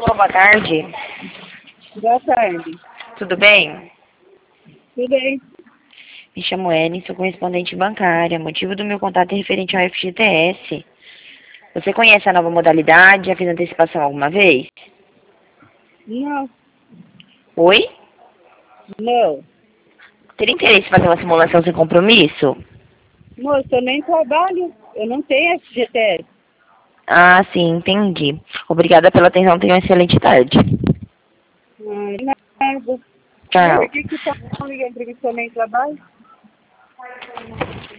Alô, boa tarde. Boa tarde. Tudo bem? Tudo bem? Me chamo Ellen, sou correspondente bancária. Motivo do meu contato é referente ao FGTS. Você conhece a nova modalidade? Já fez antecipação alguma vez? Não, Oi? não. Teria interesse em fazer uma simulação sem compromisso? Moço, eu nem trabalho. Eu não tenho FGTS. Ah, sim, entendi. Obrigada pela atenção. Tenha uma excelente tarde. Ai, nada. Tchau. Por que que tá ligando pra mim que eu nem trabalho?